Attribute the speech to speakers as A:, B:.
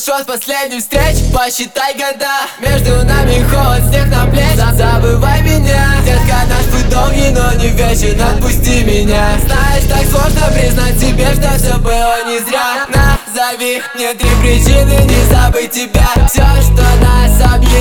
A: счет последних встреч, посчитай года. Между нами холод, снег на плечи. Забывай меня, детка, наш путь долгий, но не вечен. Отпусти меня. Знаешь, так сложно признать себе, что все было не зря. Назови мне 3 причины не забыть тебя. Все, что нас объединяет,